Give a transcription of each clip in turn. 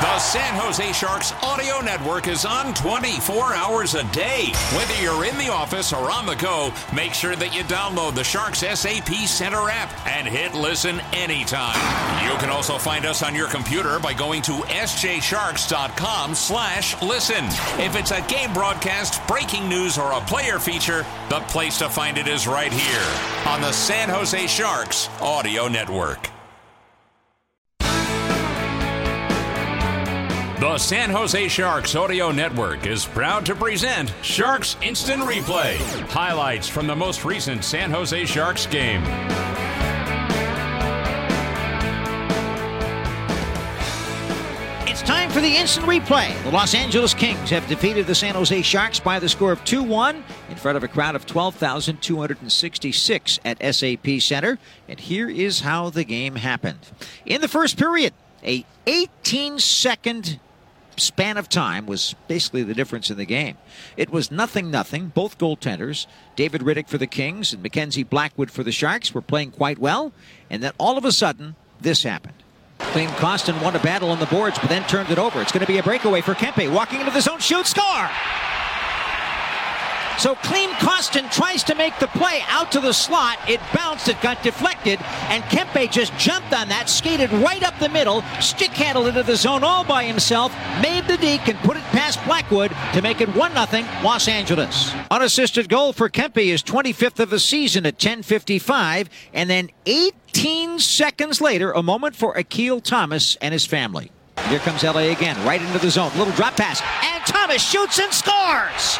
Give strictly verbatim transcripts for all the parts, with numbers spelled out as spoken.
The San Jose Sharks Audio Network is on twenty-four hours a day. Whether you're in the office or on the go, make sure that you download the Sharks S A P Center app and hit listen anytime. You can also find us on your computer by going to s j sharks dot com slash listen. If it's a game broadcast, breaking news, or a player feature, the place to find it is right here on the San Jose Sharks Audio Network. The San Jose Sharks Audio Network is proud to present Sharks Instant Replay. Highlights from the most recent San Jose Sharks game. It's time for the Instant Replay. The Los Angeles Kings have defeated the San Jose Sharks by the score of two one in front of a crowd of twelve thousand two hundred sixty-six at S A P Center. And here is how the game happened. In the first period, a eighteen second span of time was basically the difference in the game. It was nothing nothing. Both goaltenders, David Rittich for the Kings and Mackenzie Blackwood for the Sharks, were playing quite well. And then all of a sudden, this happened. Klim Kostin won a battle on the boards, but then turned it over. It's going to be a breakaway for Kempe. Walking into the zone, shoot, score! So Klim Kostin tries to make the play out to the slot. It bounced, it got deflected, and Kempe just jumped on that, skated right up the middle, stick handled into the zone all by himself, made the deke, and put it past Blackwood to make it one nothing Los Angeles. Unassisted goal for Kempe is twenty-fifth of the season at ten fifty-five, and then eighteen seconds later, a moment for Akil Thomas and his family. Here comes L A again, right into the zone. Little drop pass, and Thomas shoots and scores!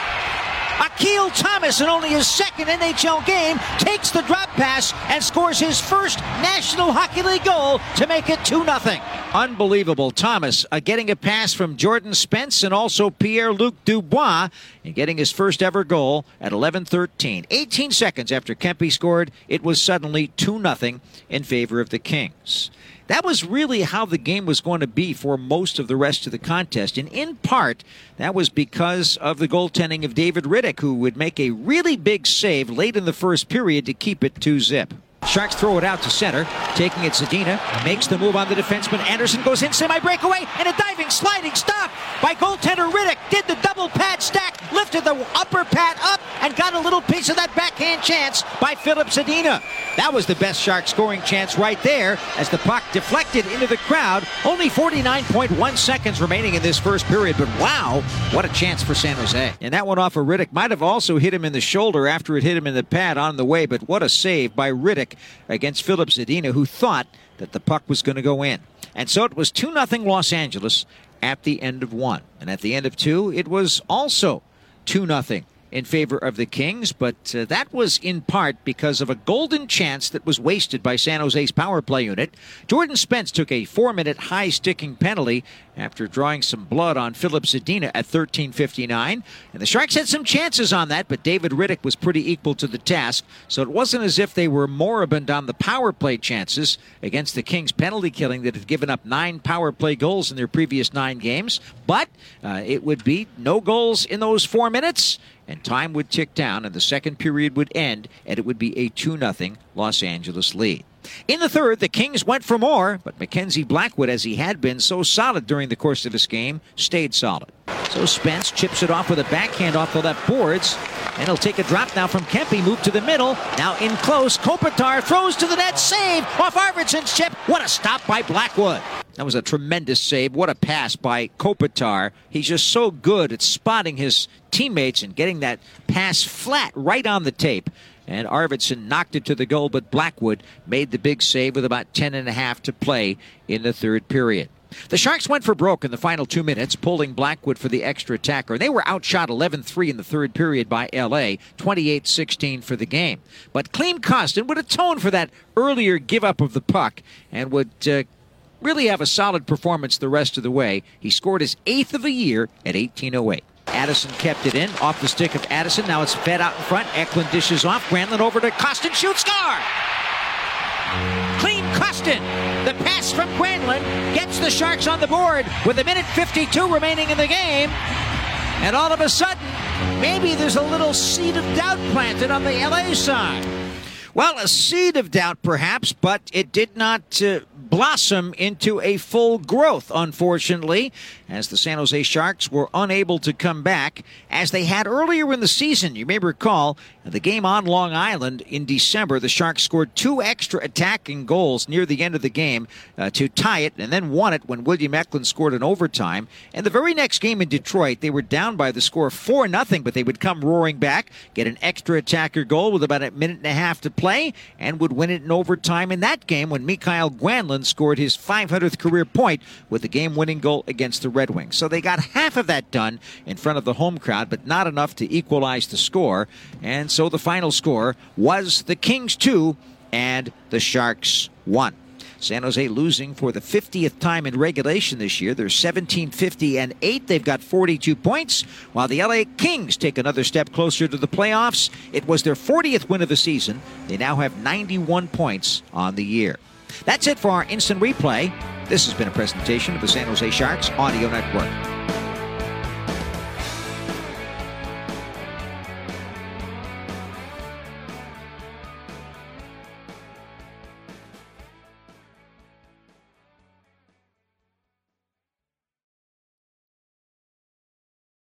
Akil Thomas, in only his second N H L game, takes the drop pass and scores his first National Hockey League goal to make it two nothing. Unbelievable. Thomas uh, getting a pass from Jordan Spence and also Pierre-Luc Dubois and getting his first ever goal at eleven thirteen. eighteen seconds after Kempe scored, it was suddenly two nothing in favor of the Kings. That was really how the game was going to be for most of the rest of the contest. And in part, that was because of the goaltending of David Rittich, who would make a really big save late in the first period to keep it two zip. Sharks throw it out to center, taking it Zadina, makes the move on the defenseman. Anderson goes in, semi-breakaway, and a diving, sliding stop by goaltender Rittich. Did the double pad stack, lifted the upper pad up, and got a little piece of that backhand chance by Filip Zadina. That was the best Shark scoring chance right there as the puck deflected into the crowd. Only forty-nine point one seconds remaining in this first period, but wow, what a chance for San Jose. And that one off of Rittich might have also hit him in the shoulder after it hit him in the pad on the way, but what a save by Rittich against Filip Zadina, who thought that the puck was going to go in. And so it was two nothing Los Angeles at the end of one. And at the end of two, it was also two nothing in favor of the Kings, but uh, that was in part because of a golden chance that was wasted by San Jose's power play unit. Jordan Spence took a four-minute high-sticking penalty after drawing some blood on Filip Zadina at thirteen fifty-nine. And the Sharks had some chances on that, but David Rittich was pretty equal to the task, so it wasn't as if they were moribund on the power play chances against the Kings penalty killing that had given up nine power play goals in their previous nine games. But uh, it would be no goals in those four minutes, and time would tick down, and the second period would end, and it would be a two nothing Los Angeles lead. In the third, the Kings went for more, but Mackenzie Blackwood, as he had been so solid during the course of this game, stayed solid. So Spence chips it off with a backhand off the left boards, and he'll take a drop now from Kempe, move to the middle, now in close, Kopitar throws to the net, save off Arvidsson's chip. What a stop by Blackwood. That was a tremendous save. What a pass by Kopitar. He's just so good at spotting his teammates and getting that pass flat right on the tape. And Arvidsson knocked it to the goal, but Blackwood made the big save with about ten and a half to play in the third period. The Sharks went for broke in the final two minutes, pulling Blackwood for the extra attacker. They were outshot eleven three in the third period by L A, twenty-eight sixteen for the game. But Klim Kostin would atone for that earlier give-up of the puck and would uh, really have a solid performance the rest of the way. He scored his eighth of the year at eighteen oh eight. Addison kept it in, off the stick of Addison. Now it's fed out in front. Eklund dishes off. Granlund over to Kostin. Shoot, score! Klim Kostin. The pass from Granlund gets the Sharks on the board with a minute fifty-two remaining in the game. And all of a sudden, maybe there's a little seed of doubt planted on the L A side. Well, a seed of doubt, perhaps, but it did not uh, blossom into a full growth, unfortunately, as the San Jose Sharks were unable to come back as they had earlier in the season. You may recall the game on Long Island in December. The Sharks scored two extra attacking goals near the end of the game uh, to tie it, and then won it when William Eklund scored in overtime. And the very next game in Detroit, they were down by the score of four nothing, but they would come roaring back, get an extra attacker goal with about a minute and a half to play, and would win it in overtime in that game when Mikael Granlund scored his five hundredth career point with the game-winning goal against the Red Wings. So they got half of that done in front of the home crowd, but not enough to equalize the score. And so the final score was the Kings two and the Sharks one. San Jose losing for the fiftieth time in regulation this year. They're seventeen fifty and eight. They've got forty-two points, while the L A Kings take another step closer to the playoffs. It was their fortieth win of the season. They now have ninety-one points on the year. That's it for our instant replay. This has been a presentation of the San Jose Sharks Audio Network.